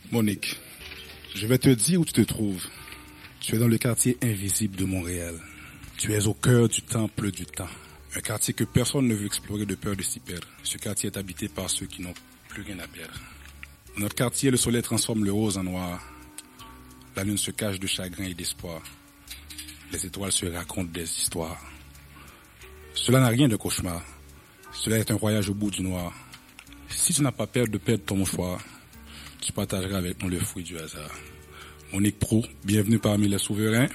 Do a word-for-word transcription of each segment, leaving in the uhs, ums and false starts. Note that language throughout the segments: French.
Monique, je vais te dire où tu te trouves. Tu es dans le quartier invisible de Montréal. Tu es au cœur du temple du temps. Un quartier que personne ne veut explorer de peur de s'y perdre. Ce quartier est habité par ceux qui n'ont plus rien à perdre. Dans notre quartier, le soleil transforme le rose en noir. La lune se cache de chagrin et d'espoir. Les étoiles se racontent des histoires. Cela n'a rien de cauchemar. Cela est un voyage au bout du noir. Si tu n'as pas peur de perdre ton mouchoir, tu partageras avec nous le fruit du hasard. Monique Prou, bienvenue parmi les souverains.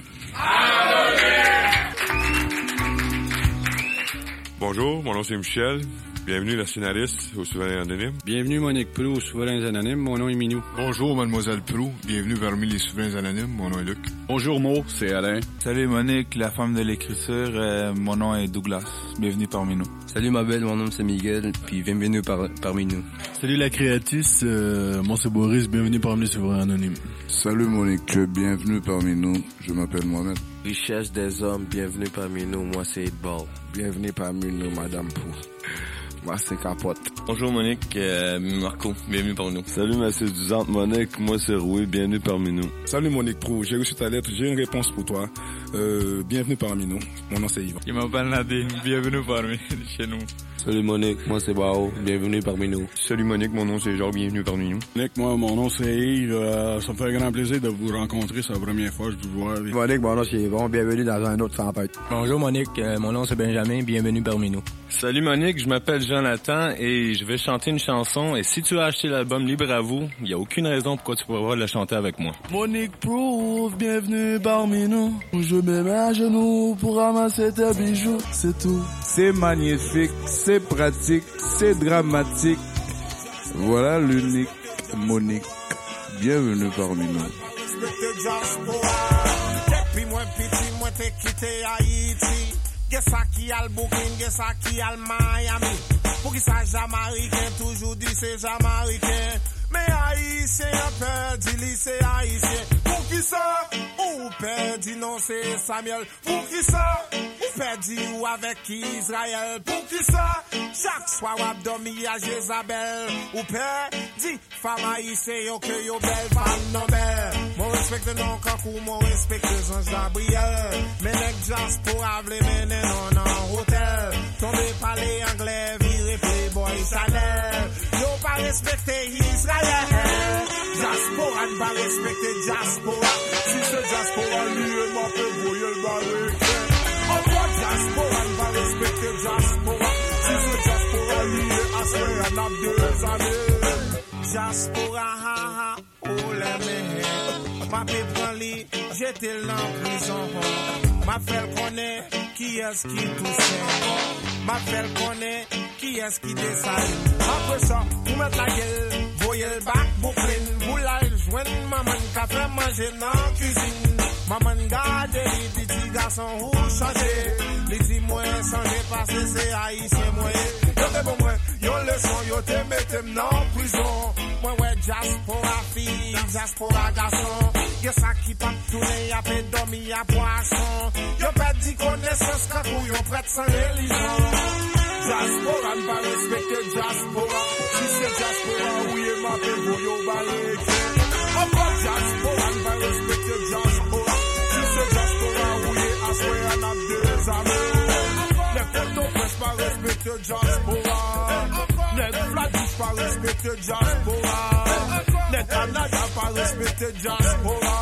Bonjour, mon nom c'est Michel. Bienvenue la scénariste aux Souverains Anonymes. Bienvenue Monique Prou aux Souverains Anonymes. Mon nom est Minou. Bonjour Mademoiselle Prou. Bienvenue parmi les Souverains Anonymes. Mon nom est Luc. Bonjour Mo, c'est Alain. Salut Monique, la femme de l'écriture. Euh, mon nom est Douglas. Bienvenue parmi nous. Salut ma belle, mon nom c'est Miguel. Puis bienvenue par, parmi nous. Salut la créatrice. Euh, moi c'est Boris. Bienvenue parmi les Souverains Anonymes. Salut Monique, bienvenue parmi nous. Je m'appelle Mohamed. Richesse des hommes, bienvenue parmi nous. Moi c'est Edball. Bienvenue parmi nous, Madame Prou. Moi, c'est Capote. Bonjour Monique, euh, Marco, bienvenue parmi nous. Salut ma séduisante Monique, moi c'est Roué, bienvenue parmi nous. Salut Monique Prou, j'ai reçu ta lettre, j'ai une réponse pour toi. Euh, bienvenue parmi nous, mon nom c'est Yvan. Je m'appelle Nadine, bienvenue parmi chez nous. Salut Monique, moi c'est Bao, bienvenue parmi nous. Salut Monique, mon nom c'est Jacques, bienvenue parmi nous. Monique, moi mon nom c'est Yves, euh, ça me fait un grand plaisir de vous rencontrer, c'est la première fois que je vous vois. Monique, mon nom c'est Yvon, bienvenue dans un autre tempête. Bonjour Monique, euh, mon nom c'est Benjamin, bienvenue parmi nous. Salut Monique, je m'appelle Jonathan et je vais chanter une chanson et si tu as acheté l'album Libre à vous, il n'y a aucune raison pourquoi tu pourras la chanter avec moi. Monique Prou, bienvenue parmi nous, je me mets à genoux pour ramasser tes bijoux, c'est tout. C'est magnifique, c'est pratique, c'est dramatique. Voilà l'unique Monique. Bienvenue parmi nous. Depuis moi petit, moi t'ai quitté Haïti. Qu'est-ce qui a le Brooklyn, qu'est-ce qui a le Miami. Pour qui ça Jamaïcain, toujours dit c'est Jamaïcain. Mais Haïtien perdu, c'est Haïtien. Pour qui ça, ou perdu, non c'est Samuel. Pour qui ça, ou perdu, ou avec Israël. Pour qui ça, chaque soir ou dormi à Jézabel. Ou perdu, femme haïtienne, yo que yo belle, femme non belle. Mon respecte non kakou, mon respecte Jean Gabriel. Mais nèg diaspora vle mène non en hôtel. Tombé par les anglais, viré playboy Chanel. Yo pas respecté Israël. Diaspora ne va respecter diaspora. Si c'est diaspora, lui et moi peut voyer le barrique. Encore diaspora ne va respecter diaspora. Si c'est diaspora, lui et assuré un ap deux années. Diaspora, ha ha, oh les mèches. Ma bé prend li, j'étais en prison. Ma fait connaît qui est-ce qui touche. Ma fait connaît qui est-ce qui descend. Après ça, vous mettez la gueule. Voyez le bac, Brooklyn, vous l'allez joindre, maman qu'a fait manger dans la cuisine. Maman garde, les petits garçons, où changer. Les petits moyens changer parce que c'est haïtien moyen. Yo te bon moi, yo le son, yo te mette dans prison. Moi ouais, diaspora fille, diaspora garçon. Y'a ça qui pas tourner, y'a fait dormir, y'a poisson. Yo perdu connaissance quand yo prête sans religion. Diaspora ne va respecter diaspora. Si c'est diaspora, oui, et ma paix, vous y'en balèque. Encore diaspora ne va respecter diaspora. Si c'est diaspora, oui, et à soi, y'en a deux amis. Les photos presse pas respecter diaspora. Les fladis pas respecter diaspora. Les Canada pas respecter diaspora.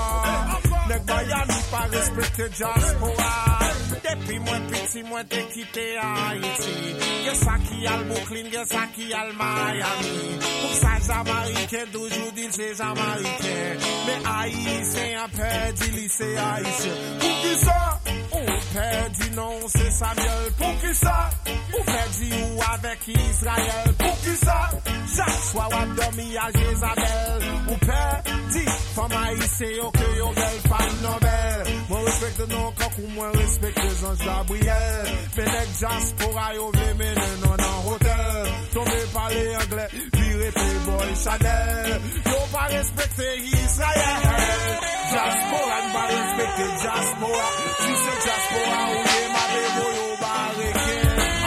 Les Miami pas respecter diaspora. Depuis moi petit, moi t'ai quitté Haïti. Y'a ça qui a le Brooklyn, y'a ça qui a le Miami. Pour ça, Jamaïcain, toujours dit c'est Jamaïcain. Mais Haïtien a perdu, c'est Haïtien. Pour qui ça? On perdu, non, c'est Samuel. Pour qui ça? On perdu, ou avec Israël. Pour qui ça? Chaque soir, on dormi à Jézabel. On perdu, femme haïtienne, ok, yo belle femme Nobel. Moi respecte non, quand moi respecte Jean Gabriel. Mais les diaspora, yo vle mène non en hôtel. Tombé par les anglais, viré playboy Chanel. Yo pas respecter Israël. Diaspora ne va respecter diaspora. Si c'est diaspora, ou yé ma bébo yo barreke.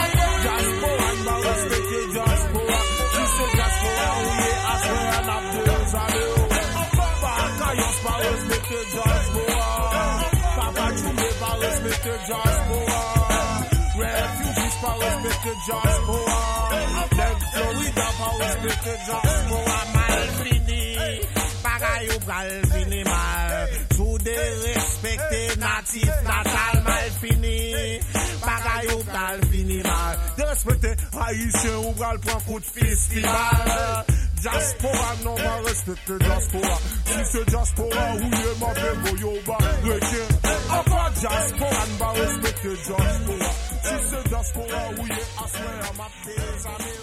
Diaspora ne va respecter diaspora. Si c'est diaspora, ou yé aswe an ap deux années. respecter diaspora. Papa Djoumé pas respecter diaspora. Refugees pas respecter diaspora. Nèg Florida pas respecter diaspora. Mal fini, bagay ou pral fini mal. Sous des respecter natif natal mal fini. Bagay ou pral fini mal. De respecter haïtien ou pral prend coup de festival. Diaspora non va respecter diaspora. Si c'est diaspora ou yé ma fait boyoba. Requin, encore diaspora ne va respecter diaspora. Si c'est diaspora ou yé assoin à ma des amis.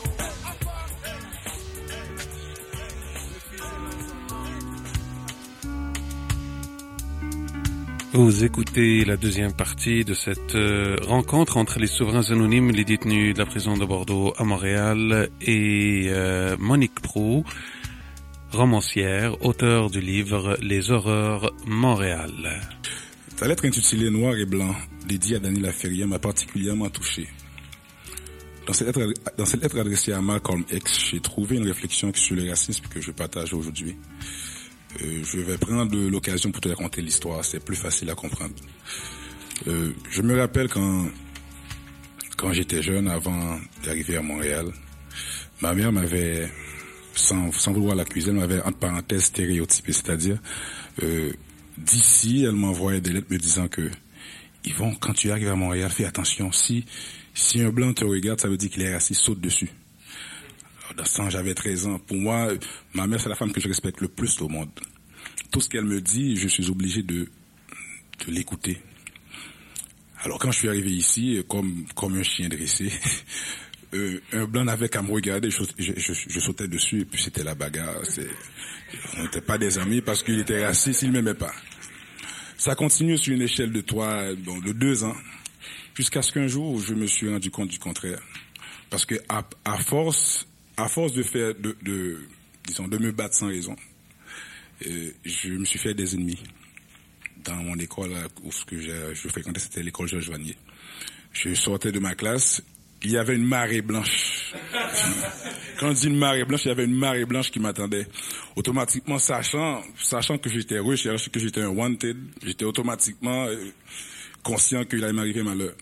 Vous écoutez la deuxième partie de cette euh, rencontre entre les souverains anonymes, les détenus de la prison de Bordeaux à Montréal et euh, Monique Proulx, romancière, auteure du livre Les Horreurs Montréal. Ta lettre intitulée Noir et Blanc, dédiée à Dany Laferrière, m'a particulièrement touché. Dans cette lettre, dans cette lettre adressée à Malcolm X, j'ai trouvé une réflexion sur le racisme que je partage aujourd'hui. Euh, je vais prendre l'occasion pour te raconter l'histoire, c'est plus facile à comprendre. Euh, je me rappelle quand quand j'étais jeune, avant d'arriver à Montréal, ma mère m'avait, sans, sans vouloir l'accuser, elle m'avait entre parenthèses stéréotypé, c'est-à-dire euh, d'ici, elle m'envoyait des lettres me disant que Yvon, quand tu arrives à Montréal, fais attention, si si un blanc te regarde, ça veut dire qu'il est raciste, saute dessus. Dans ce temps, j'avais treize ans. Pour moi, ma mère, c'est la femme que je respecte le plus au monde. Tout ce qu'elle me dit, je suis obligé de, de l'écouter. Alors, quand je suis arrivé ici, comme, comme un chien dressé, euh, un blanc n'avait qu'à me regarder, je, je, je, je sautais dessus, et puis c'était la bagarre. C'est, on n'était pas des amis parce qu'il était raciste, il m'aimait pas. Ça continue sur une échelle de trois, bon, de deux ans, jusqu'à ce qu'un jour, je me suis rendu compte du contraire. Parce que, à, à force, À force de faire, de, de, disons, de me battre sans raison, euh, je me suis fait des ennemis. Dans mon école, où ce que je, je fréquentais, c'était l'école Georges Vanier. Je sortais de ma classe, il y avait une marée blanche. Quand on dit une marée blanche, il y avait une marée blanche qui m'attendait. Automatiquement, sachant, sachant que j'étais recherché, que j'étais un wanted, j'étais automatiquement euh, conscient qu'il allait m'arriver malheur.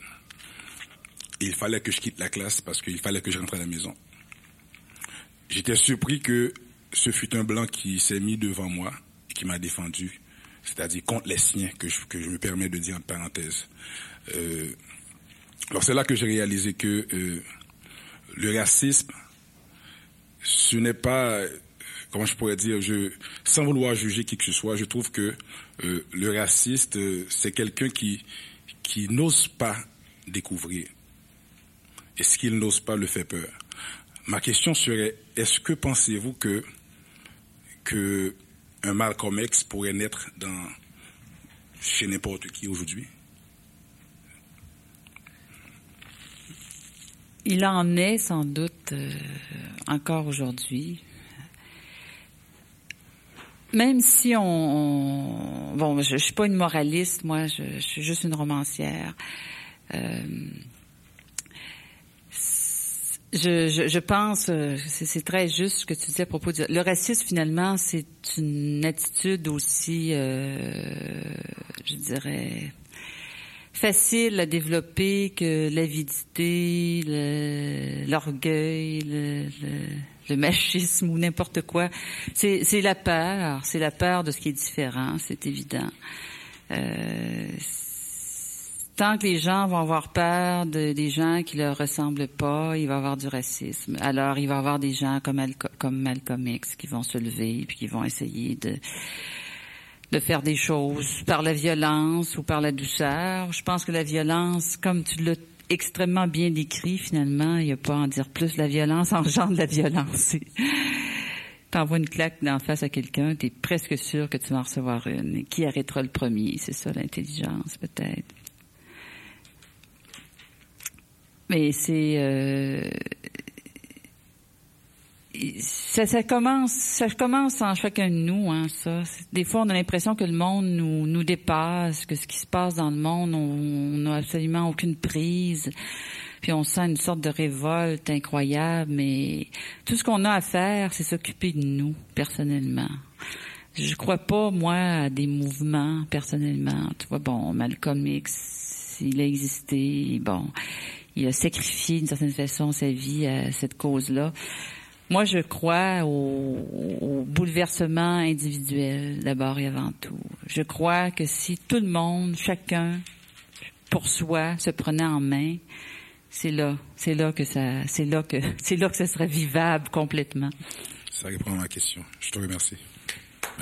Et il fallait que je quitte la classe parce qu'il fallait que je rentre à la maison. J'étais surpris que ce fut un blanc qui s'est mis devant moi et qui m'a défendu, c'est-à-dire contre les siens, que je, que je me permets de dire en parenthèse. Euh, alors c'est là que j'ai réalisé que euh, le racisme, ce n'est pas, comment je pourrais dire, je, sans vouloir juger qui que ce soit, je trouve que euh, le raciste, euh, c'est quelqu'un qui, qui n'ose pas découvrir. Et ce qu'il n'ose pas le fait peur. Ma question serait, est-ce que pensez-vous que, que un Malcolm X pourrait naître dans, chez n'importe qui aujourd'hui? Il en est sans doute euh, encore aujourd'hui. Même si on... on bon, je, je suis pas une moraliste, moi, je, je suis juste une romancière. Euh, Je, je, je pense, c'est, c'est très juste ce que tu disais à propos du... Le racisme, finalement, c'est une attitude aussi, euh, je dirais, facile à développer que l'avidité, le, l'orgueil, le, le, le machisme ou n'importe quoi. C'est, c'est la peur, c'est la peur de ce qui est différent, c'est évident. Euh, Tant que les gens vont avoir peur de, des gens qui leur ressemblent pas, il va y avoir du racisme. Alors, il va y avoir des gens comme, Alco, comme Malcolm X qui vont se lever puis qui vont essayer de, de faire des choses par la violence ou par la douceur. Je pense que la violence, comme tu l'as extrêmement bien décrit, finalement, il n'y a pas à en dire plus. La violence engendre la violence. T'envoies une claque d'en face à quelqu'un, t'es presque sûr que tu vas en recevoir une. Qui arrêtera le premier? C'est ça, l'intelligence, peut-être. Mais c'est euh, ça, ça commence, ça commence en chacun de nous, hein. Ça, des fois, on a l'impression que le monde nous nous dépasse, que ce qui se passe dans le monde, on n'a absolument aucune prise, puis on sent une sorte de révolte incroyable. Mais tout ce qu'on a à faire, c'est s'occuper de nous personnellement. Je crois pas, moi, à des mouvements, personnellement. Tu vois, bon, Malcolm X, il a existé, bon, il a sacrifié d'une certaine façon sa vie à cette cause-là. Moi, je crois au, au bouleversement individuel, d'abord et avant tout. Je crois que si tout le monde, chacun, pour soi, se prenait en main, c'est là, c'est là que ça, c'est là que, c'est là que ça serait vivable complètement. Ça répond à ma question. Je te remercie. Yo,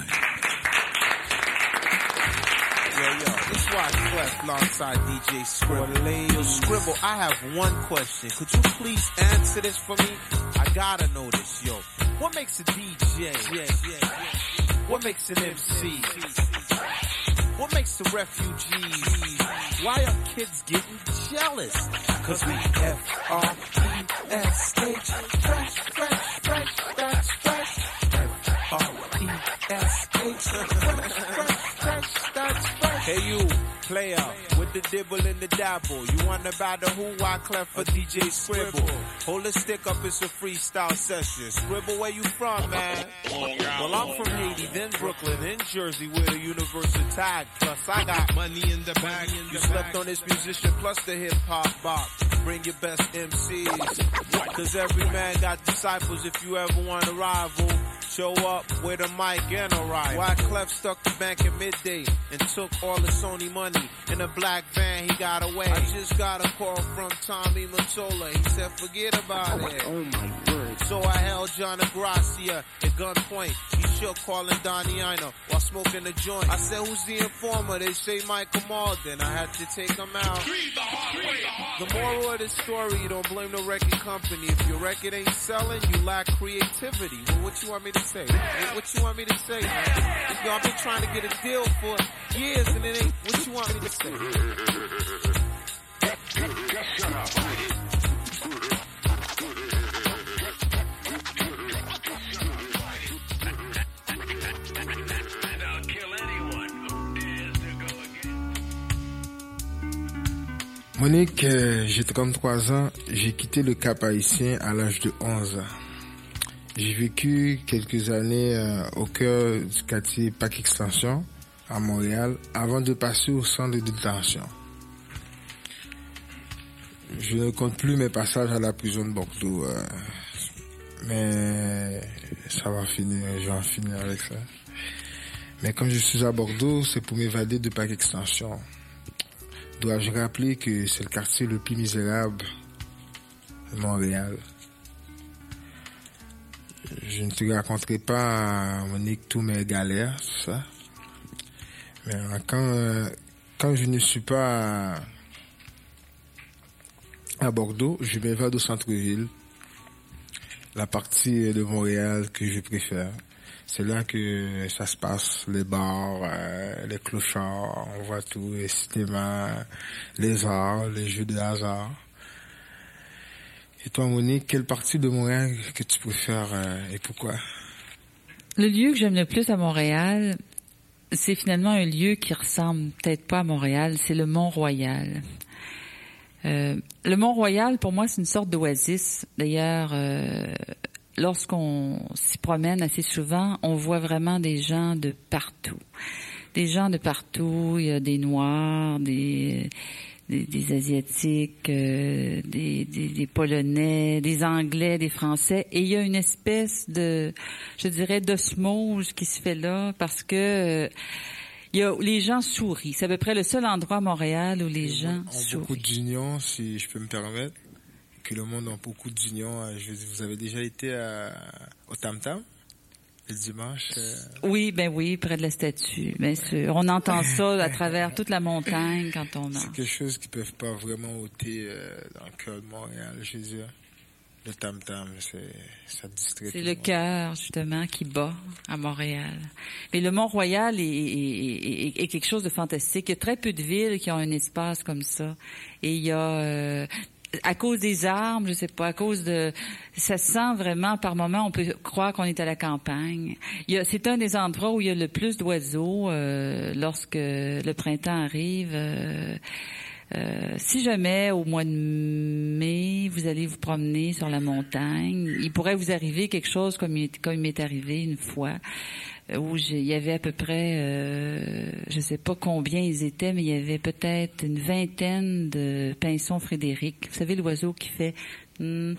yo, this is why Clef alongside D J Scribble. Yo, Scribble, I have one question. Could you please answer this for me? I gotta know this, yo. What makes a D J? Yeah, yeah, yeah. What makes an M C? What makes the refugees? Why are kids getting jealous? Cause we F R E S H, fresh, fresh, fresh, that's fresh. F R E S H, fresh, fresh, fresh, that's fresh. Hey you, player, with the dibble and the dabble. You wanna battle who? I Clef for D J Scribble. Hold a stick up, it's a freestyle session. Scribble, where you from, man? Well, I'm from Haiti, then Brooklyn, then Jersey, where the universal tag. Plus, I got money in the bag. You slept on this musician, plus the hip-hop box. Bring your best M Cs. Cause every man got disciples. If you ever want a rival, show up with a mic and a ride. Why Clef stuck the bank at midday and took all the Sony money. In a black van, he got away. I just got a call from Tommy Mottola. He said, forget about it. Oh my word. So I held John Gracia at gunpoint. He shook calling Donnie Ino while smoking a joint. I said, who's the informer? They say Michael Malden. I had to take him out. The moral of the story, you don't blame the record company. If your record ain't selling, you lack creativity. Well, what you want me to say? What you want me to say, man? Yo, I've been trying to get a deal for years and it ain't. What you want me to say? Monique, euh, j'ai trente-trois ans, j'ai quitté le Cap haïtien à l'âge de onze ans. J'ai vécu quelques années euh, au cœur du quartier Parc Extension, à Montréal, avant de passer au centre de détention. Je ne compte plus mes passages à la prison de Bordeaux, euh, mais ça va finir, je vais en finir avec ça. Mais comme je suis à Bordeaux, c'est pour m'évader de Parc Extension. Dois-je rappeler que c'est le quartier le plus misérable de Montréal. Je ne te raconterai pas, Monique, tous mes galères, tout ça. Mais quand, quand je ne suis pas à, à Bordeaux, je m'évade au centre-ville, la partie de Montréal que je préfère. C'est là que ça se passe, les bars, euh, les clochards, on voit tout, les cinémas, les arts, les jeux de hasard. Et toi, Monique, quelle partie de Montréal que tu préfères euh, et pourquoi? Le lieu que j'aime le plus à Montréal, c'est finalement un lieu qui ressemble peut-être pas à Montréal, c'est le Mont-Royal. Euh, le Mont-Royal, pour moi, c'est une sorte d'oasis. D'ailleurs, euh, lorsqu'on s'y promène assez souvent, on voit vraiment des gens de partout. Des gens de partout, il y a des Noirs, des... Des, des Asiatiques, euh, des, des, des Polonais, des Anglais, des Français. Et il y a une espèce de, je dirais, d'osmose qui se fait là parce que euh, il y a, les gens sourient. C'est à peu près le seul endroit à Montréal où les gens ont sourient. Beaucoup d'unions, si je peux me permettre, que le monde a beaucoup d'unions. Je, vous avez déjà été à, au Tam Tam? Le dimanche? Euh... Oui, ben oui, près de la statue, bien sûr. On entend ça à travers toute la montagne quand on marche. C'est quelque chose qu'ils peuvent pas vraiment ôter euh, dans le cœur de Montréal, je veux dire. Le tam-tam, c'est, ça distrait. C'est le, le cœur, justement, qui bat à Montréal. Mais le Mont-Royal est, est, est, est quelque chose de fantastique. Il y a très peu de villes qui ont un espace comme ça. Et il y a... Euh, à cause des arbres, je sais pas, à cause de, ça sent vraiment, par moments, on peut croire qu'on est à la campagne. Il y a, c'est un des endroits où il y a le plus d'oiseaux euh, lorsque le printemps arrive. Euh, euh, si jamais au mois de mai vous allez vous promener sur la montagne, il pourrait vous arriver quelque chose comme il, comme il m'est arrivé une fois. où il y avait à peu près, euh, je sais pas combien ils étaient, mais il y avait peut-être une vingtaine de pinsons Frédéric. Vous savez, l'oiseau qui fait... Ben,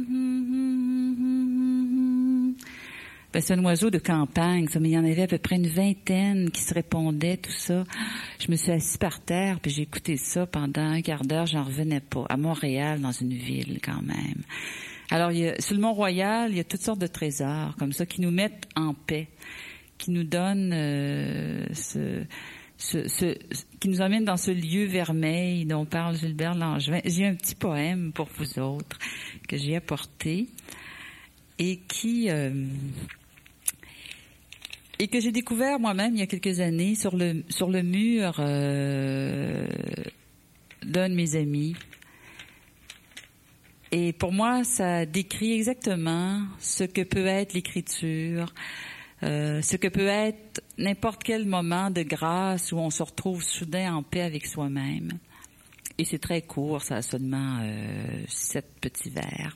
c'est un oiseau de campagne, ça, mais il y en avait à peu près une vingtaine qui se répondaient, tout ça. Je me suis assise par terre, puis j'ai écouté ça pendant un quart d'heure, j'en revenais pas. À Montréal, dans une ville, quand même. Alors, il y a, sur le Mont-Royal, il y a toutes sortes de trésors, comme ça, qui nous mettent en paix, qui nous donnent euh, ce, ce, ce, qui nous emmènent dans ce lieu vermeil dont parle Gilbert Langevin. J'ai un petit poème pour vous autres que j'ai apporté et qui... Euh, et que j'ai découvert moi-même il y a quelques années sur le sur le mur euh, d'un de mes amis. Et pour moi, ça décrit exactement ce que peut être l'écriture, euh, ce que peut être n'importe quel moment de grâce où on se retrouve soudain en paix avec soi-même. Et c'est très court, ça a seulement euh, sept petits vers.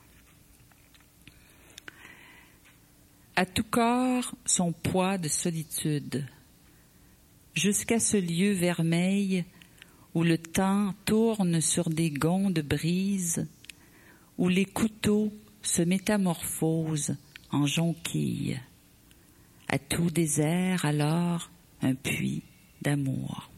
À tout corps, son poids de solitude, jusqu'à ce lieu vermeil où le temps tourne sur des gonds de brise, où les couteaux se métamorphosent en jonquilles. À tout désert, alors, un puits d'amour.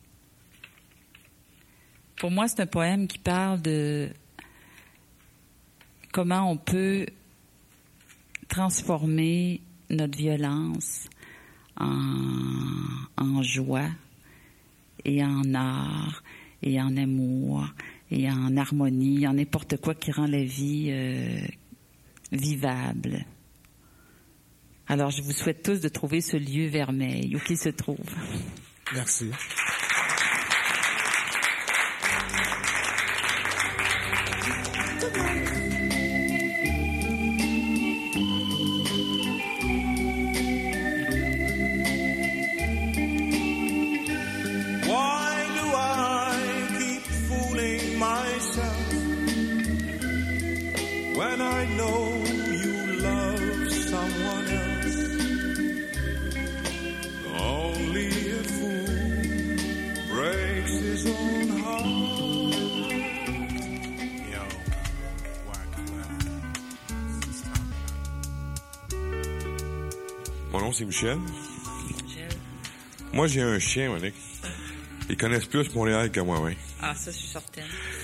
Pour moi, c'est un poème qui parle de comment on peut transformer notre violence en, en joie et en art et en amour et en harmonie, en n'importe quoi qui rend la vie euh, vivable. Alors, je vous souhaite tous de trouver ce lieu vermeil, où qu'il se trouve. Merci. When I know you love someone else, only a fool breaks his own heart. Yo, Mon nom c'est Michel. Michel. Moi j'ai un chien, Monique. Ils connaissent plus Montréal que moi, oui. Ah, ça, je suis certaine.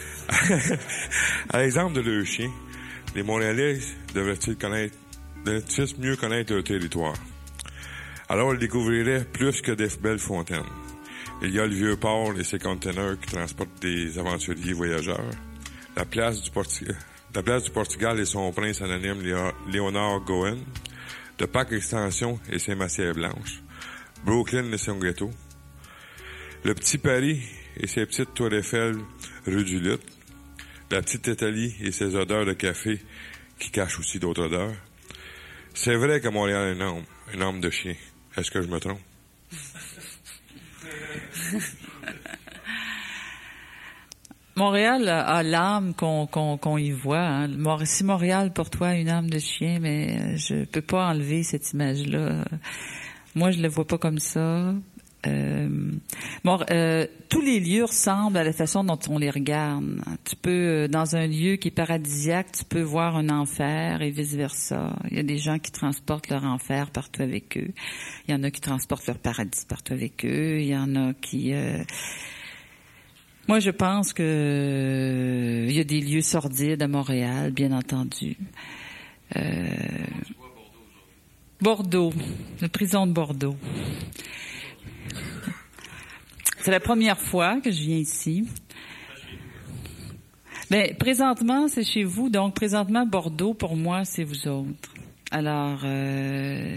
À l'exemple de leur chien, les Montréalais devraient-ils connaître, devraient-ils mieux connaître leur territoire. Alors, ils découvriraient plus que des belles fontaines. Il y a le vieux port et ses conteneurs qui transportent des aventuriers voyageurs. La place du, Porti- la place du Portugal et son prince anonyme Léonard Goen. De Pâques Extension et ses massières blanches. Brooklyn et son ghetto. Le petit Paris et ses petites tours Eiffel rue du Lutte. La petite Italie et ses odeurs de café qui cachent aussi d'autres odeurs. C'est vrai que Montréal est un homme, un homme de chien. Est-ce que je me trompe? Montréal a l'âme qu'on qu'on qu'on y voit. Hein. Si Montréal pour toi a une âme de chien, mais je peux pas enlever cette image-là. Moi, je le vois pas comme ça. Euh, bon, euh, tous les lieux ressemblent à la façon dont on les regarde. Tu peux, dans un lieu qui est paradisiaque, tu peux voir un enfer et vice-versa. Il y a des gens qui transportent leur enfer partout avec eux. Il y en a qui transportent leur paradis partout avec eux. Il y en a qui... Euh... Moi, je pense que euh, il y a des lieux sordides à Montréal, bien entendu. Euh... Bordeaux, la prison de Bordeaux. C'est la première fois que je viens ici. Mais présentement, c'est chez vous. Donc, présentement, Bordeaux, pour moi, c'est vous autres. Alors, euh,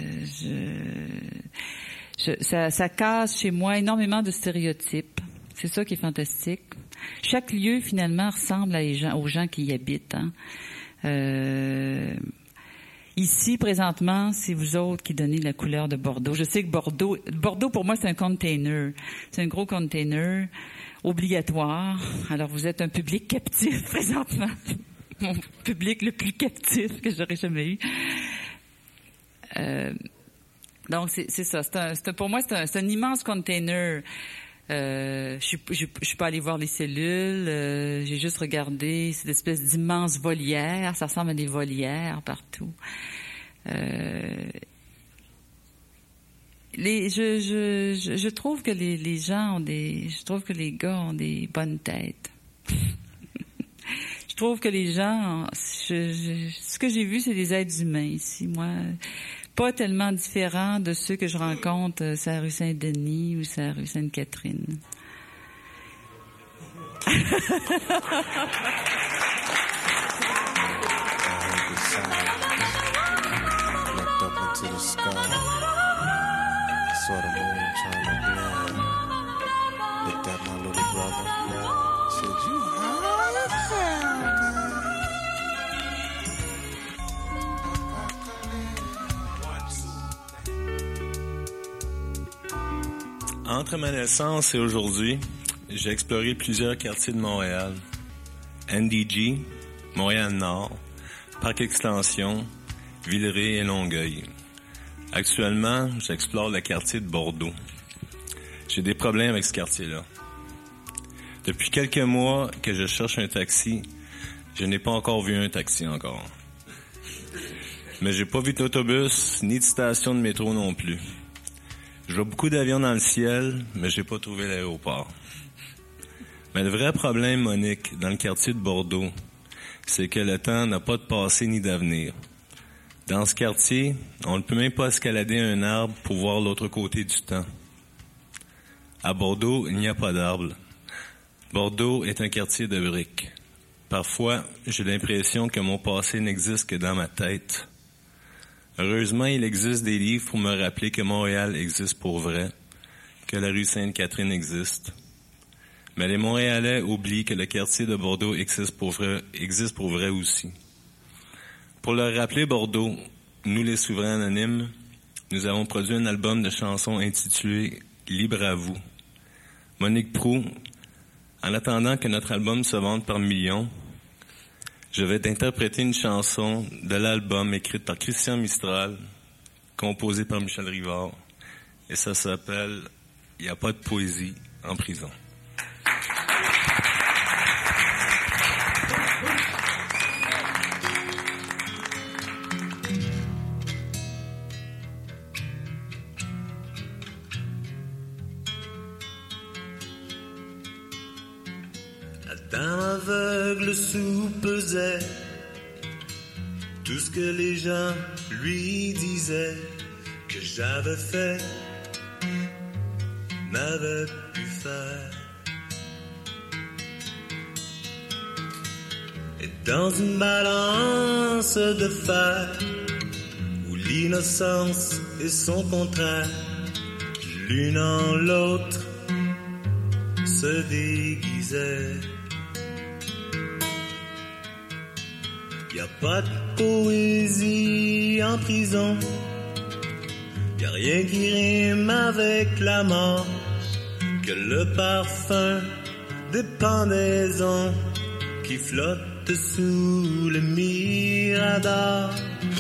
je, je, ça, ça casse chez moi énormément de stéréotypes. C'est ça qui est fantastique. Chaque lieu, finalement, ressemble à les gens, aux gens qui y habitent. Hein. Euh, Ici, présentement, c'est vous autres qui donnez la couleur de Bordeaux. Je sais que Bordeaux, Bordeaux pour moi, c'est un container. C'est un gros container obligatoire. Alors, vous êtes un public captif présentement. Mon public le plus captif que j'aurais jamais eu. Euh, Donc, c'est, c'est ça. C'est un, c'est un, pour moi, c'est un, c'est un immense container. Euh, je suis, je, je suis pas allée voir les cellules. Euh, j'ai juste regardé cette espèce d'immense volière. Ça ressemble à des volières partout. Euh, les, je, je, je, je trouve que les, les gens ont des, je trouve que les gars ont des bonnes têtes. Je trouve que les gens, je, je, ce que j'ai vu, c'est des êtres humains ici, moi. Pas tellement différents de ceux que je rencontre euh, sur la rue Saint-Denis ou sur la rue Sainte-Catherine. Entre ma naissance et aujourd'hui, j'ai exploré plusieurs quartiers de Montréal. N D G, Montréal-Nord, Parc Extension, Villeray et Longueuil. Actuellement, j'explore le quartier de Bordeaux. J'ai des problèmes avec ce quartier-là. Depuis quelques mois que je cherche un taxi, je n'ai pas encore vu un taxi encore. Mais j'ai pas vu d'autobus ni de station de métro non plus. Je vois beaucoup d'avions dans le ciel, mais j'ai pas trouvé l'aéroport. Mais le vrai problème, Monique, dans le quartier de Bordeaux, c'est que le temps n'a pas de passé ni d'avenir. Dans ce quartier, on ne peut même pas escalader un arbre pour voir l'autre côté du temps. À Bordeaux, il n'y a pas d'arbre. Bordeaux est un quartier de briques. Parfois, j'ai l'impression que mon passé n'existe que dans ma tête. Heureusement, il existe des livres pour me rappeler que Montréal existe pour vrai, que la rue Sainte-Catherine existe. Mais les Montréalais oublient que le quartier de Bordeaux existe pour vrai, existe pour vrai aussi. Pour leur rappeler Bordeaux, nous les souverains anonymes, nous avons produit un album de chansons intitulé « Libre à vous ». Monique Proulx, en attendant que notre album se vende par millions, je vais t'interpréter une chanson de l'album écrite par Christian Mistral, composée par Michel Rivard, et ça s'appelle « Il n'y a pas de poésie en prison ». D'un aveugle soupesait tout ce que les gens lui disaient que j'avais fait, n'avais pu faire. Et dans une balance de fer où l'innocence et son contraire, l'une en l'autre, se déguisaient. Y a pas de poésie en prison, y a rien qui rime avec la mort, que le parfum des pendaisons qui flotte sous le mirador.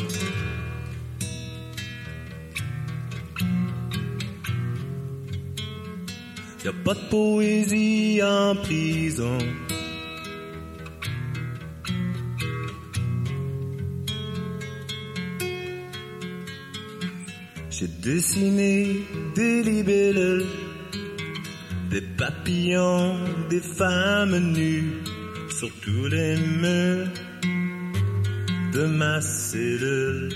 Y a pas de poésie en prison. J'ai dessiné des libellules, des papillons, des femmes nues sur tous les murs de ma cellule.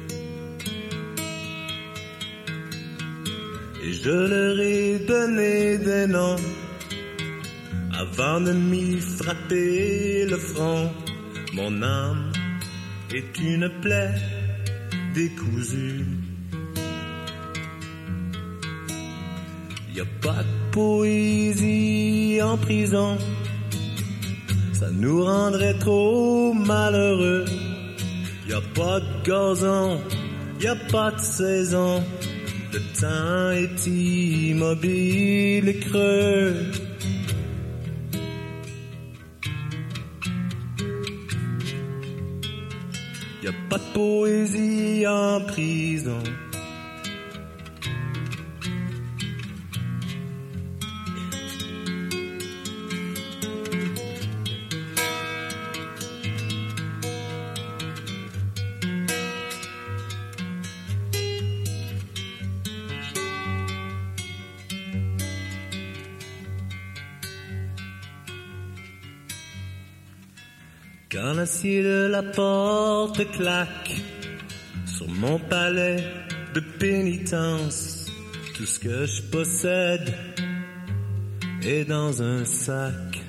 Et je leur ai donné des noms avant de m'y frapper le front. Mon âme est une plaie décousue. Y a pas de poésie en prison, ça nous rendrait trop malheureux. Y a pas de gazon, y a pas de saison, le temps est immobile et creux. Y a pas de poésie en prison. Quand l'acier de la porte claque sur mon palais de pénitence, tout ce que je possède est dans un sac.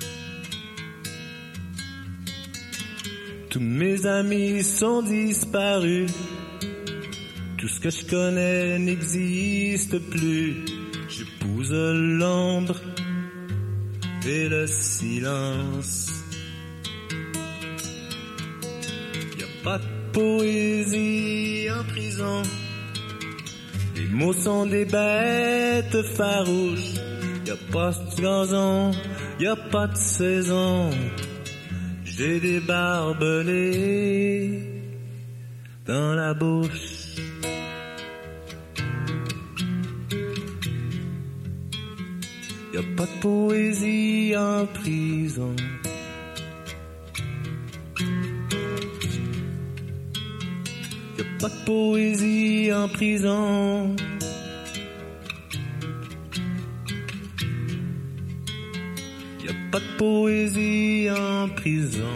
Tous mes amis sont disparus, tout ce que je connais n'existe plus. J'épouse l'ombre et le silence. Y a pas de poésie en prison, les mots sont des bêtes farouches. Y a pas de gazon, y a pas de saison, j'ai des barbelés dans la bouche. Y a pas de poésie en prison. Y a pas de poésie en prison. Y a pas de poésie en prison.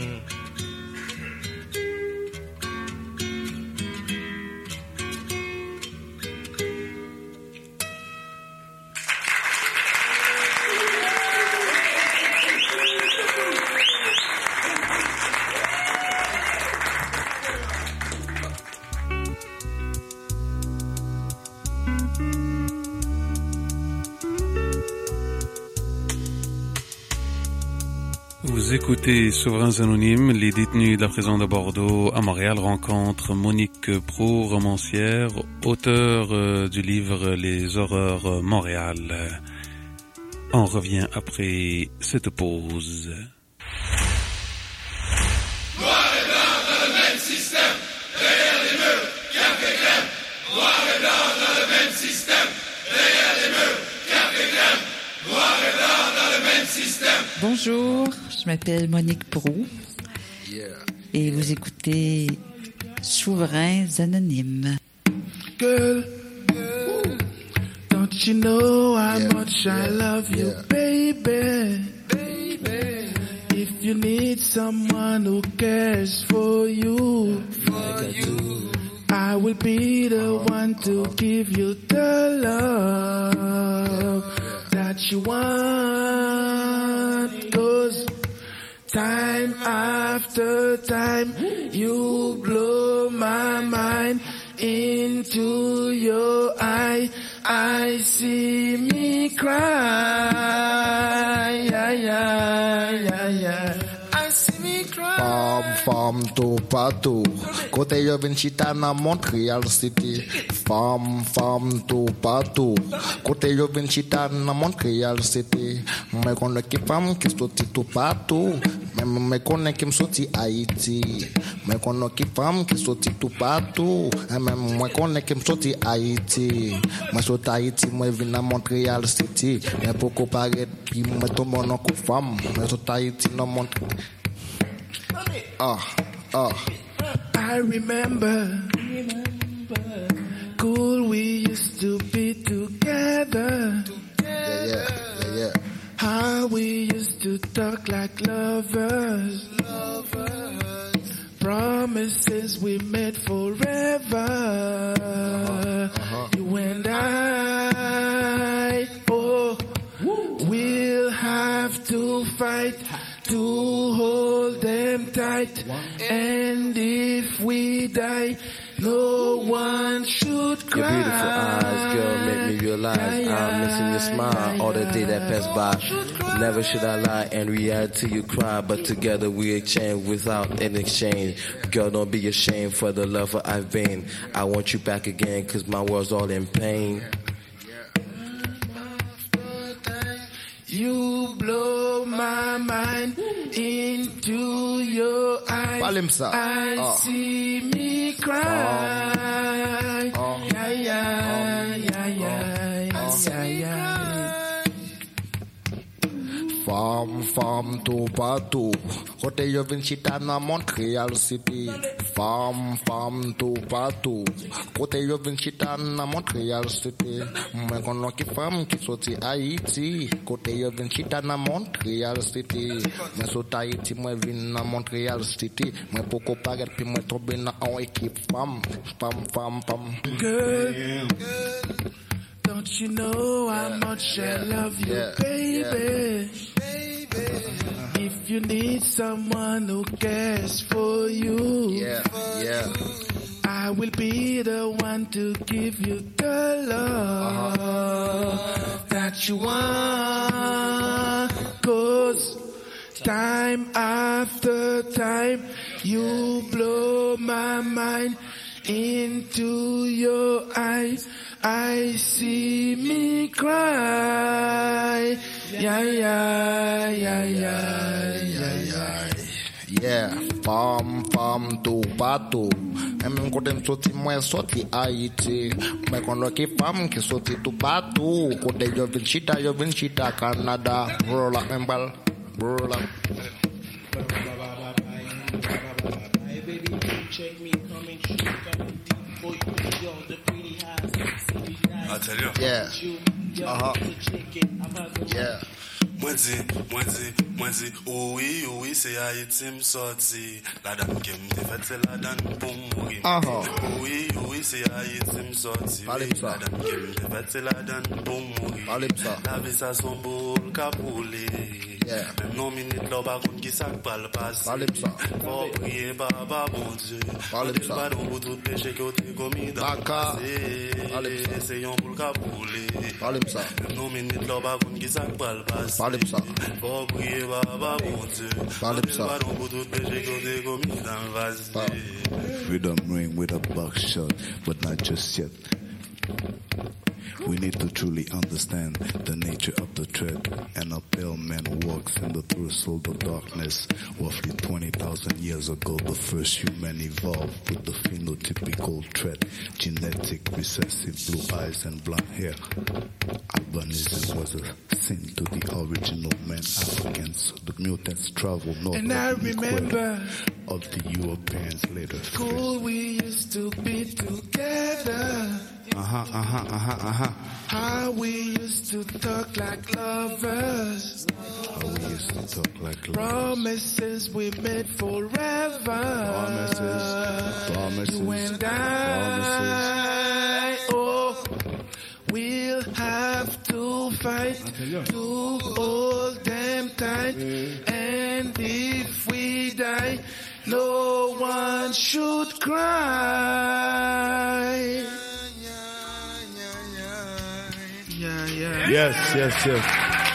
Vous écoutez Souverains Anonymes, les détenus de la prison de Bordeaux à Montréal rencontrent Monique Proulx, romancière, auteure euh, du livre Les Horreurs Montréal. On revient après cette pause. Noir et blanc dans le même système, derrière les murs, café crème. Noir et blanc dans le même système, derrière les murs, café crème. Noir et blanc dans le même système. Bonjour, je m'appelle Monique Proulx et vous écoutez Souverains Anonymes. Girl, don't you know how yeah, much yeah, I love you, yeah. baby? Baby, if you need someone who cares for you, for you, I will be the one to give you the love that you want. 'Cause time after time, you blow my mind. Into your eye, I see me cry. Yeah, yeah, yeah, yeah. I see me cry. Femme, femme, tout partout. Côté yo vin chita na Montreal City. Femme, femme, tout partout. Côté yo vin chita na Montreal City. Me connais qui femme qui sorti tout partout. Me me connais qui me sorti Haïti. Me connais qui femme qui sorti tout partout. Et même me connais qui me sorti Haïti. Me sorti Haïti, moi vin na Montreal City. Mais pour comparer puis me tombe en coup femme. Me sorti Haïti na Montreal. Ah, ah. I remember, remember, cool we used to be together. Yeah, yeah, yeah, yeah. How we used to talk like lovers, lovers. Promises we made forever. Uh-huh. You and I, oh, we'll have to fight to hold them tight. And if we die, no one should cry. Your beautiful eyes, girl, make me realize I'm missing your smile all the day that passed by. Never should I lie and react till you cry, but together we exchange without an exchange. Girl, don't be ashamed for the lover I've been. I want you back again, cause my world's all in pain. You blow my mind into your eyes. I oh. see me cry. Oh. Yeah, yeah, yeah, yeah, oh. yeah, yeah. Femme, femme, tout partout. Côté yo vin chita na Montreal City. Femme, femme, tout partout. Côté yo vin chita na Montreal City. Mwen konon ki femme qui sorti Haïti. Côté yo vin chita na Montreal City. Mwen sot Haïti, mwen vin na Montreal City. Mwen poko paret pi mwen tombe na an équipe femme. Femme, femme, femme. Girl, don't you know how much I love you, Yeah. baby? If you need someone who cares for you, Yeah, yeah. I will be the one to give you the love uh-huh. that you want. 'Cause time after time, you blow my mind. Into your eyes, I see me cry. Yeah, yeah, yeah, yeah, yeah, yeah. Yeah, femme, femme, tout partout. Et même quand je sorti, moi sorti Haïti. Mais quand on qui femme qui sorti tout partout. Quand yo vin chita, yo vin chita Canada. Roll up and ball, roll up. Check me coming true, coming deep for you, yo, the pretty highs. I tell you. Yeah. Uh-huh. Yeah. Moi dis, moi dis, moi dis, oui, oui, c'est Haïti m'sorti. La dame qui m'te fait, c'est la dame pour mourir. Uh-huh. Oui, oui, c'est Haïti m'sorti. Parlez de ça. La dame qui m'te fait, c'est la dame pour mourir. Parlez de ça. La vie, ça son boule capoulé. Yeah. Même non minute là, par contre, qui ça pas le passé. Parlez de ça. Faut prier, papa, bon Dieu. Parlez de ça. Pardon pour tout péché que t'es commis dans le passé. Parlez de ça. Essayons pour le capoulé. Parlez de ça. Même non minute là, par contre, qui ça pas le passé. Parlez de ça. Faut prier, papa, bon Dieu. Parlez de ça. Pardon pour tout péché que t'es commis dans le passé. Freedom ring with a buckshot, but not just yet. We need to truly understand the nature of the threat. And a pale man walks in the threshold of darkness. Roughly twenty thousand years ago, the first human evolved with the phenotypical threat. Genetic, recessive blue eyes and blonde hair. Albinism was a sin to the original man Africans. The mutants traveled north And I remember of the Europeans later. school we used to be together. Uh-huh, uh-huh, uh-huh, uh-huh. How we used to talk like lovers. How we used to talk like lovers. Promises we made forever. Promises, promises, You and I, oh, we'll have to fight to hold them tight. And if we die, no one should cry. Yeah, yeah. Yes, yes, yes.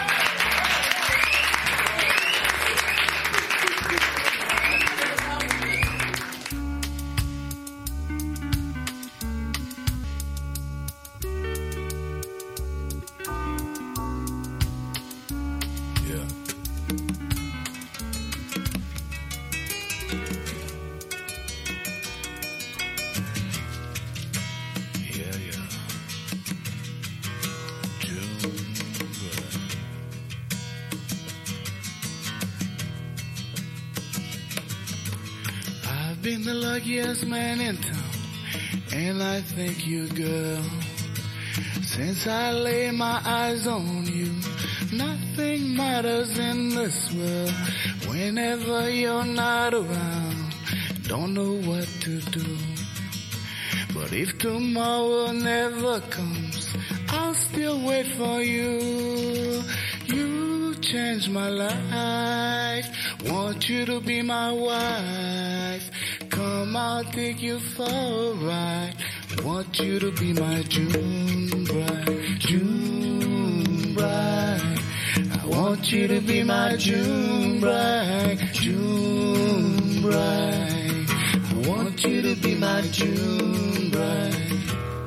Been the luckiest man in town, and I thank you, girl. Since I lay my eyes on you, nothing matters in this world. Whenever you're not around, don't know what to do. But if tomorrow never comes, I'll still wait for you. You changed my life, want you to be my wife. Come, I'll take you for a ride. Want you to be my June bride, June bride. I want you to be my June bride, June bride. I want you to be my June bride.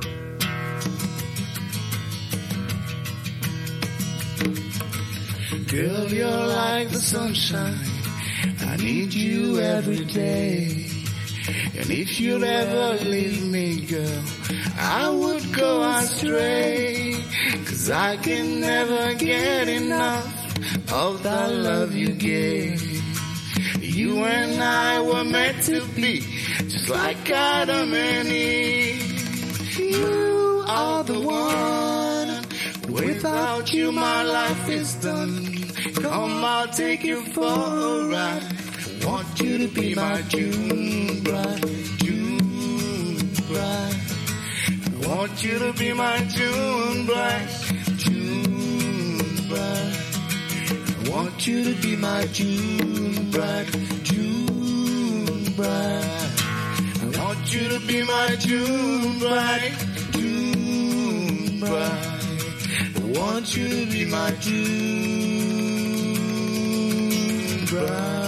Girl, you're like the sunshine. I need you every day. And if you'd ever leave me, girl, I would go astray. 'Cause I can never get enough of the love you gave. You and I were meant to be, just like Adam and Eve. You are the one. Without you, my life is done. Come, I'll take you for a ride. Want you to be my June bride, June bride. I want you to be my June bride, June bride. I want you to be my June bride, June bride. I want you to be my June bride, June bride. I want you to be my June bride.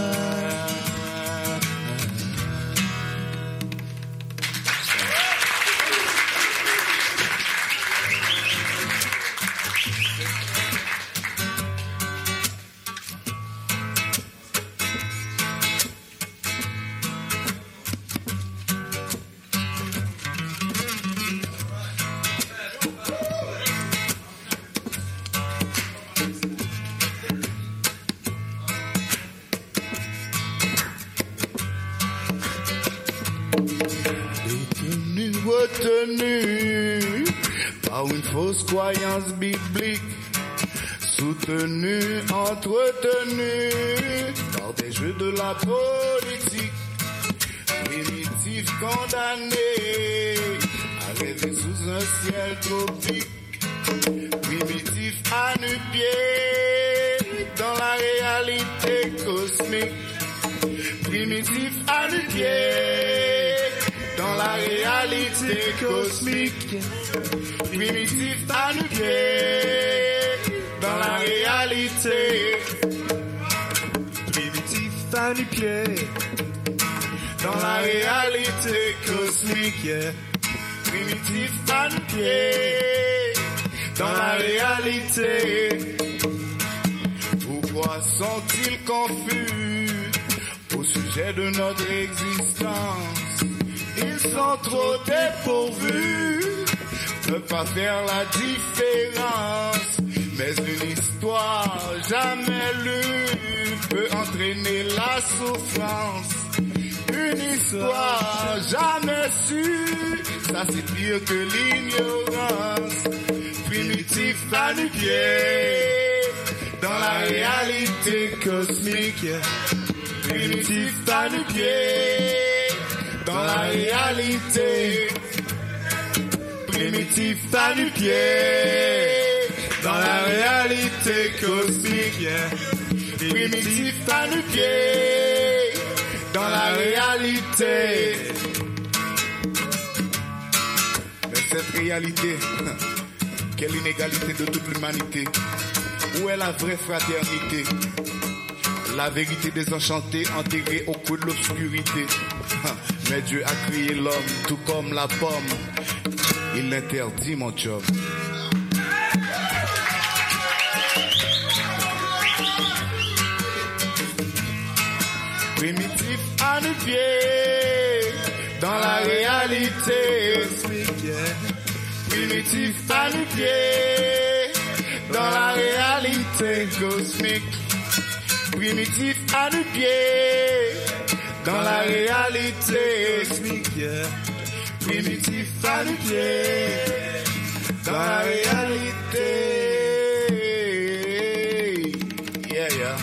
Retenu par une fausse croyance biblique, soutenu, entretenu par des jeux de la politique, primitif condamné à rêver sous un ciel tropique, primitif à nu-pied dans la réalité cosmique, primitif à nu-pied dans la réalité cosmique, primitif à nu-pied dans la réalité, primitif à nu-pied dans la réalité cosmique, primitif à nu-pied dans la réalité. Pourquoi sont-ils confus au sujet de notre existence? Ils sont trop dépourvus, ne peuvent pas faire la différence. Mais une histoire jamais lue peut entraîner la souffrance. Une histoire jamais sue, ça c'est pire que l'ignorance. Primitif à nu-pied dans la réalité cosmique. Primitif à nu-pied dans la réalité, primitif à nu-pied dans la réalité cosmique, primitif à nu-pied dans la réalité. Mais cette réalité, quelle inégalité de toute l'humanité, où est la vraie fraternité? La vérité désenchantée, enterrée au creux de l'obscurité. Mais Dieu a créé l'homme tout comme la pomme. Il l'interdit, mon job. Primitif à nu-pied dans la réalité. Primitif à nu-pied dans la réalité cosmique. Primitif à nu-pied dans la réalité cosmique, primitif à nu-pied dans la réalité. Yeah, yeah.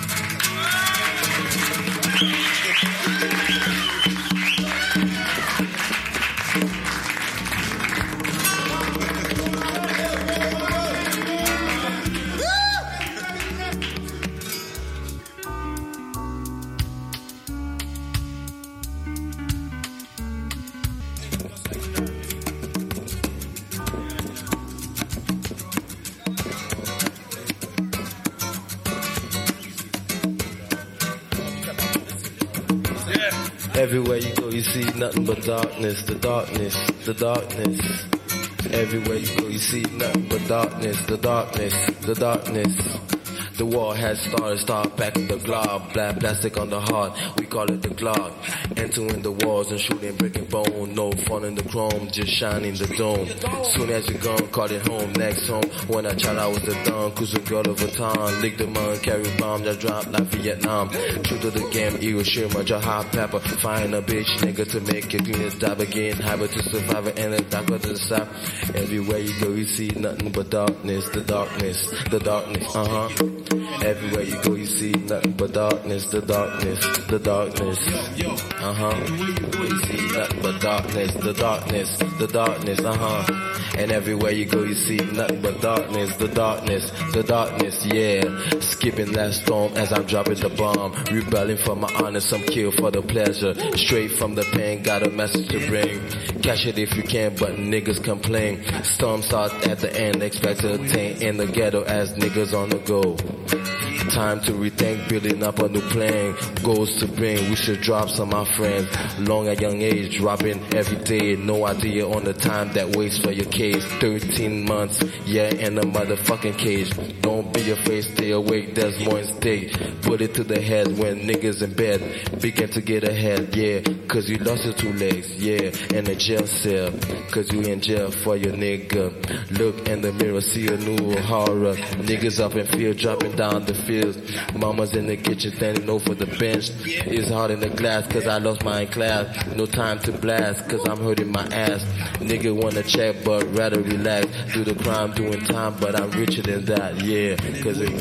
Everywhere you go, you see nothing but darkness, the darkness, the darkness. Everywhere you go, you see nothing but darkness, the darkness, the darkness. The war has started, start back in the glob. Black plastic on the heart, we call it the glob. Entering the walls and shooting, breaking bone. No fun in the chrome, just shining the dome. Soon as you're gone, call it home, next home. When I tried, I was the dawn, cruising girl of a town. Lick the man, carry bomb, just drop like Vietnam. True to the game, Hiroshima, just hot pepper. Find a bitch nigga to make it clean it die again. Habit to survive it and the darker to the south. Everywhere you go, you see nothing but darkness, the darkness, the darkness, uh-huh. Everywhere you go, you see nothing but darkness, the darkness, the darkness, uh-huh. You see nothing but darkness, the darkness, the darkness, uh-huh. And everywhere you go, you see nothing but darkness, the darkness, the darkness, yeah. Skipping that storm as I'm dropping the bomb. Rebelling for my honor, some kill for the pleasure. Straight from the pen, got a message to bring. Catch it if you can, but niggas complain. Storms out at the end, expect to attain in the ghetto as niggas on the go. Time to rethink, building up a new plan. Goals to bring, we should drop some of my friends. Long at young age, dropping every day. No idea on the time that waits for your case. thirteen months, yeah, in a motherfucking cage. Don't be afraid, stay awake, there's more in stake. Put it to the head when niggas in bed. Begin to get ahead, yeah, cause you lost your two legs, yeah. In a jail cell, cause you in jail for your nigga. Look in the mirror, see a new horror. Niggas up in field, dropping down the field. Mama's in the kitchen standing over the bench. It's hard in the glass cause I lost my class. No time to blast cause I'm hurting my ass. Nigga wanna check but rather relax. Do the crime doing time but I'm richer than that, yeah. Cause it,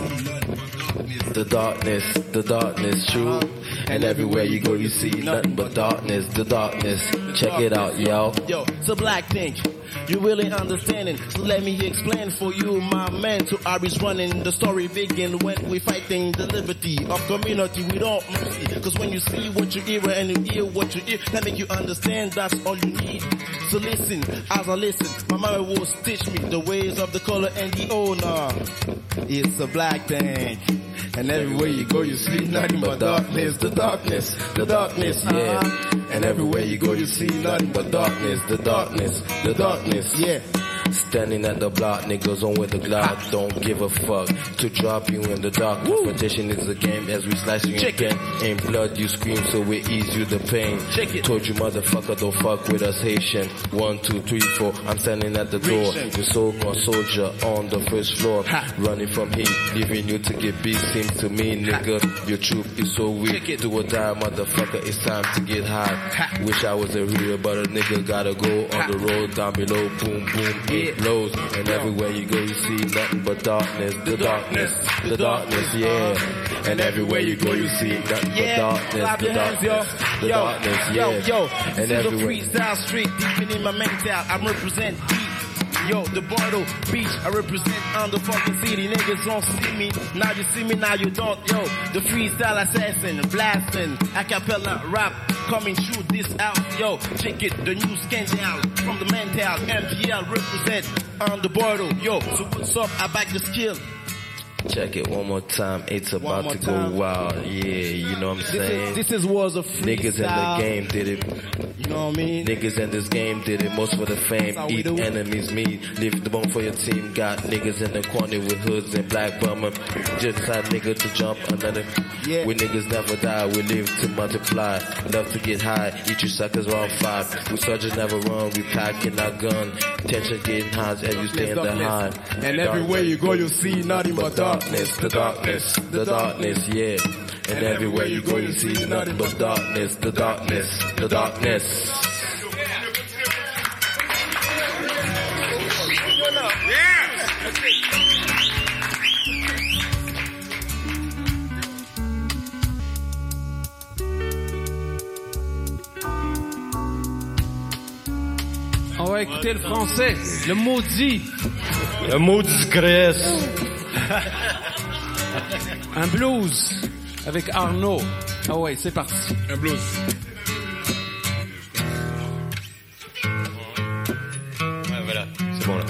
the darkness, the darkness, true. And everywhere you go you see nothing but darkness, the darkness. Check it out, yo. Yo, so Black Pink, you really understanding, so let me explain for you, my man. To Ari's running, the story begin when we fighting the liberty of community without mercy. Cause when you see what you hear and you hear what you hear, that make you understand that's all you need. So listen, as I listen, my mother will teach me the ways of the color and the owner. It's a Black Pink. And everywhere you go you see nothing but darkness, the darkness, the darkness, yeah. And everywhere you go you see nothing but darkness, the darkness, the darkness, yeah. Standing at the block, niggas on with the Glock. Don't give a fuck to drop you in the dark. Confrontation is a game as we slice you again. In blood you scream so we ease you the pain. Told you motherfucker don't fuck with us Haitian. One, two, three, four, I'm standing at the door. The so-called soldier on the first floor. Running from heat, leaving you to get beat. Seems to me nigga, your truth is so weak. Do or die motherfucker, it's time to get high. Wish I was a hero but a nigga gotta go on the road down below. Boom, boom, it blows. And everywhere you go you see nothing but darkness, the darkness, the darkness, yeah. And everywhere you go you see nothing but darkness, the darkness, the darkness, yeah. Yo, and everywhere. Freestyle street, deep in my mental, I represent deep. Yo, the Bordeaux Beach, I represent on the fucking city. Niggas don't see me, now you see me, now you don't. Yo, the freestyle assassin, blasting, acapella rap, coming through this out. Yo, check it, the new scandal from the mental, M P L represent on the Bordeaux. Yo, so what's up, I back the skill. Check it one more time, it's about to go wild, yeah, you know what I'm saying? This is, this is wars of freestyle. Niggas in the game did it, you know what I mean? Niggas in this game did it most for the fame, eat enemies meat, live the bone for your team, got niggas in the corner with hoods and black bummer, just decide nigga to jump another, yeah. We niggas never die, we live to multiply, love to get high, eat you suckers round five, we soldiers never run, we packing our gun, tension getting hot as you stay in the high. And everywhere you go you see nothing but dark. Darkness, the darkness, the darkness, yeah. And everywhere you go you see nothing but darkness, the darkness, the darkness. On va écouter le français, le maudit. Le maudit Grèce. Un blues avec Arnaud. Ah ouais, c'est parti. Un blues. Ah, voilà, c'est bon là.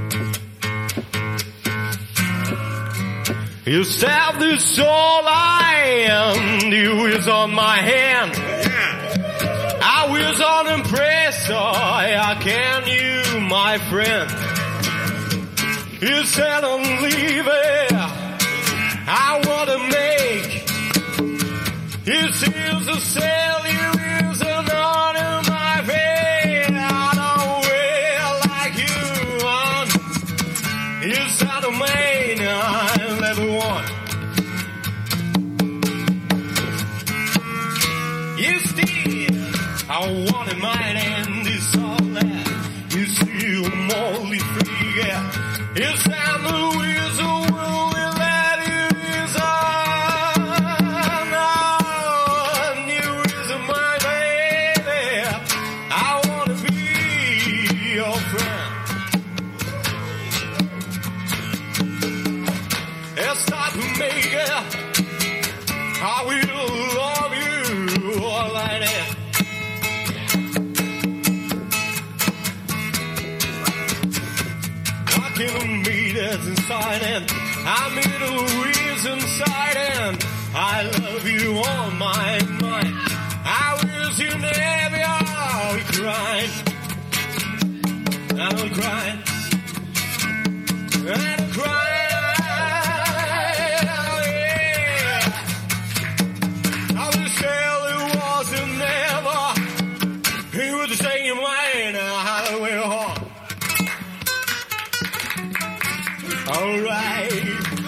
You said this all I am, you is on my hand. I was unimpressed, I can you, my friend. You said I'm leaving, side of man I'll ever want. Yes, dear, I wanted mine and it's all that. You see, I'm only free, yeah. Yes, I'm the wizard world that it is on. You is my baby. I wanna be your friend. It's time to make it. I will love you all like that. Killing me that's inside and I'm in the wheels inside and I love you on my mind. I wish you never are crying. I don't cry. I don't cry. Oh, yeah. I wish there wasn't never. He was the same way now how it went on. All right.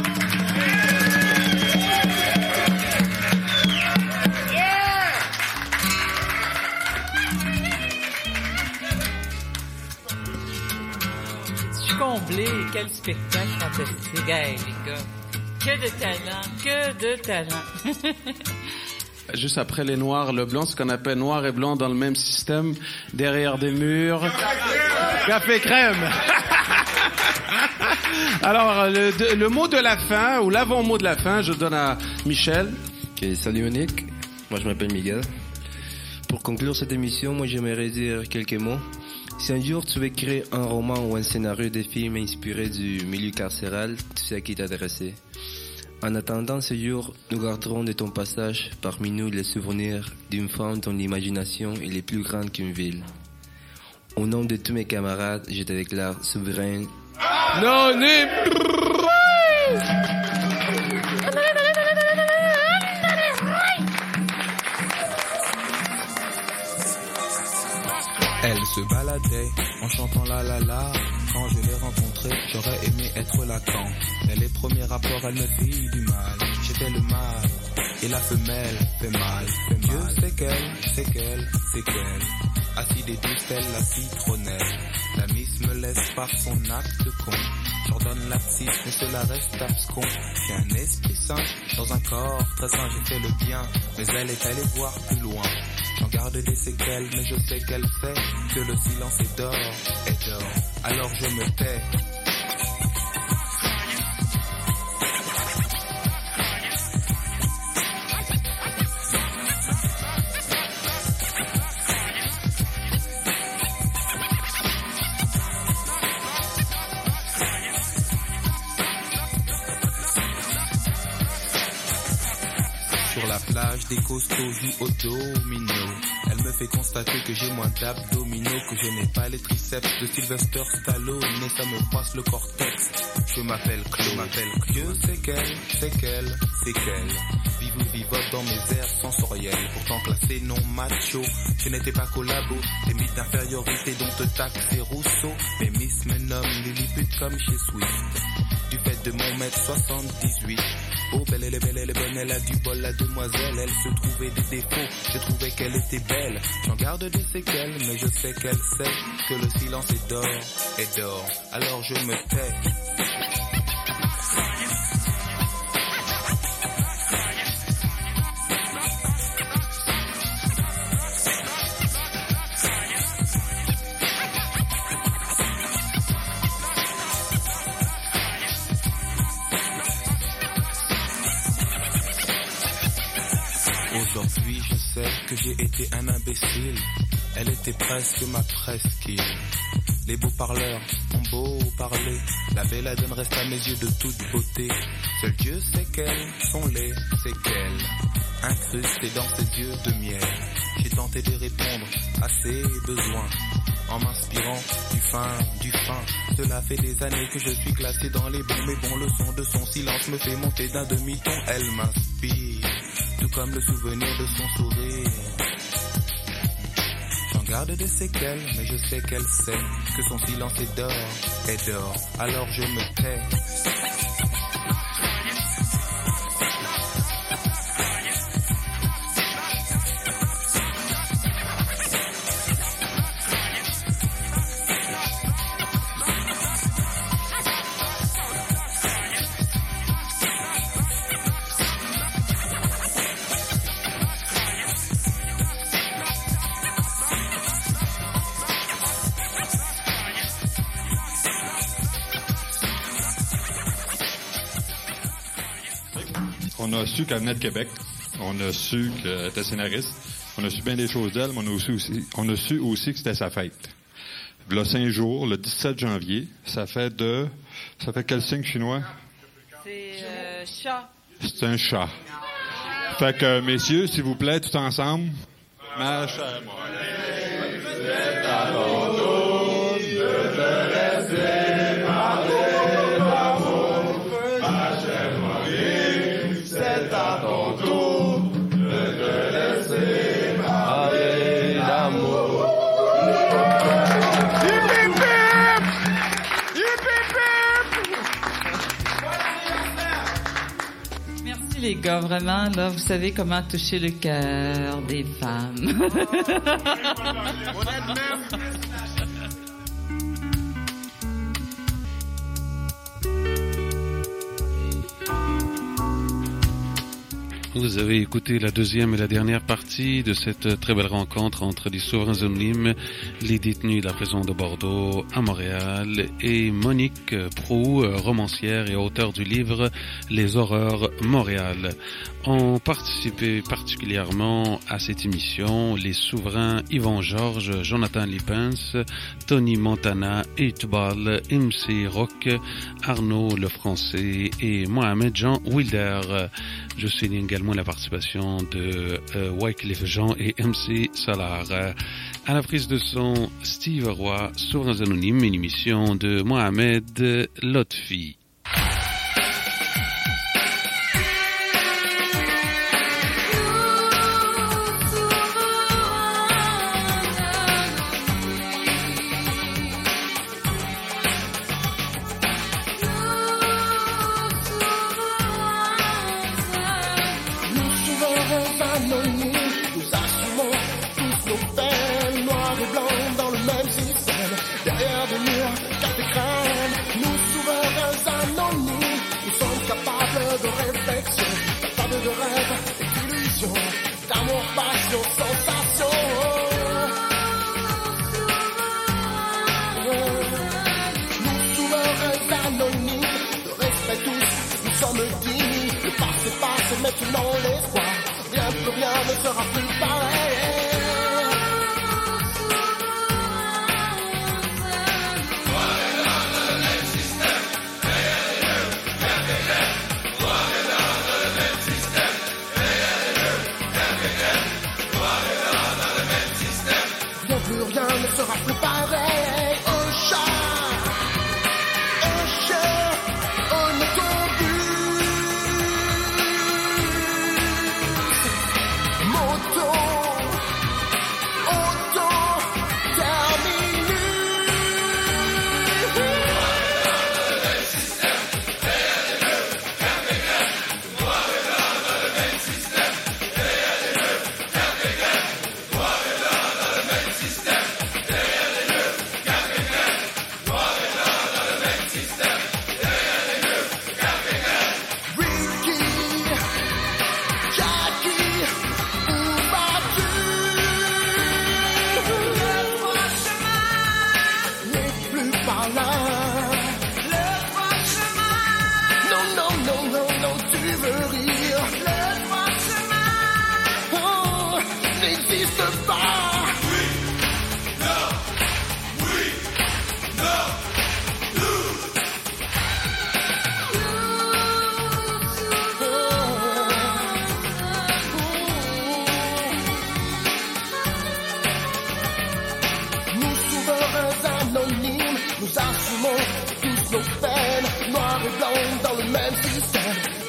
Yeah. Je suis comblé. Quel spectacle fantastique, hey, les gars. Que de talent, que de talent. Juste après les noirs, le blanc, ce qu'on appelle noir et blanc dans le même système, derrière des murs. Café crème. Alors, le, le mot de la fin, ou l'avant-mot de la fin, je donne à Michel. Okay, salut Monique, moi je m'appelle Miguel. Pour conclure cette émission, moi j'aimerais dire quelques mots. Si un jour tu veux créer un roman ou un scénario de film inspiré du milieu carcéral, tu sais à qui t'adresser. En attendant ce jour, nous garderons de ton passage parmi nous les souvenirs d'une femme dont l'imagination est les plus grande qu'une ville. Au nom de tous mes camarades, je te déclare souverain. Non, ni... Elle se baladait en chantant la la la. Quand je l'ai rencontrée, j'aurais aimé être Lacan. Dès les premiers rapports, elle me fit du mal. J'étais le mâle et la femelle fait mal. Dieu c'est qu'elle, c'est qu'elle, c'est qu'elle. Acide et douce telle la citronnelle. La miss me laisse par son acte con. J'ordonne l'actif, mais cela reste abscon. J'ai un esprit sain dans un corps très sain. J'ai fait le bien, mais elle est allée voir plus loin. J'en garde des séquelles, mais je sais qu'elle sait que le silence est d'or, est d'or. Alors je me tais. Des costauds jouent au domino. Elle me fait constater que j'ai moins d'abdominaux, que je n'ai pas les triceps de Sylvester Stallone, mais ça me passe le cortex. Je m'appelle Claude, m'appelle Dieu c'est qu'elle, c'est qu'elle, c'est qu'elle. Vive ou vivote dans mes airs sensoriels, pourtant classé non macho. Je n'étais pas collabo, des mythes d'infériorité dont te taxe et Rousseau. Mais Miss me nomme Lilliput comme chez Swift. Du fait de mon mètre soixante-dix-huit. Oh, belle, elle est belle, elle est bonne, elle a du bol, la demoiselle. Elle se trouvait des défauts, je trouvais qu'elle était belle. J'en garde des séquelles, mais je sais qu'elle sait que le silence est d'or, est d'or. Alors je me tais. Aujourd'hui je sais que j'ai été un imbécile. Elle était presque ma presqu'île. Les beaux parleurs ont beau parler, la belladone reste à mes yeux de toute beauté. Seul Dieu sait quelles sont les séquelles incrustées dans ses yeux de miel. J'ai tenté de répondre à ses besoins en m'inspirant du fin, du fin. Cela fait des années que je suis classé dans les bons, mais bon, le son de son silence me fait monter d'un demi-ton. Elle m'inspire, tout comme le souvenir de son sourire. J'en garde des séquelles, mais je sais qu'elle sait que son silence est d'or, est d'or. Alors je me tais. On a su qu'elle venait de Québec. On a su qu'elle était scénariste. On a su bien des choses d'elle, mais on a, aussi, aussi, on a su aussi que c'était sa fête. Le cinq jours, le dix-sept janvier, ça fait de... Ça fait quel signe chinois? C'est euh, chat. C'est un chat. Fait que, messieurs, s'il vous plaît, tout ensemble, ma chère Molly, c'est à ton tour de te laisser parler d'amour. Ma chère Molly, c'est à ton tour de te laisser parler d'amour. Merci les gars, vraiment, là, vous savez comment toucher le cœur des femmes. Vous avez écouté la deuxième et la dernière partie de cette très belle rencontre entre les souverains anonymes, les détenus de la prison de Bordeaux à Montréal et Monique Proulx, romancière et auteure du livre Les Horreurs Montréal. Ont participé particulièrement à cette émission les souverains Yvon Georges, Jonathan Lippens, Tony Montana, Itbal, M C Rock, Arnaud Le Français et Mohamed Jean Wilder. Je souligne également la participation de euh, Wycliffe Jean et M C Solar. À la prise de son, Steve Roy, Souverains Anonymes, une émission de Mohamed Lotfi. D'amour, passion, sensation. Nous souverains anonymes, de respect tous, nous sommes dignes. Le passé passe, maintenant l'espoir. Rien plus rien ne sera plus pareil. Nous assumons tous nos peines, noir et blanc dans le même système.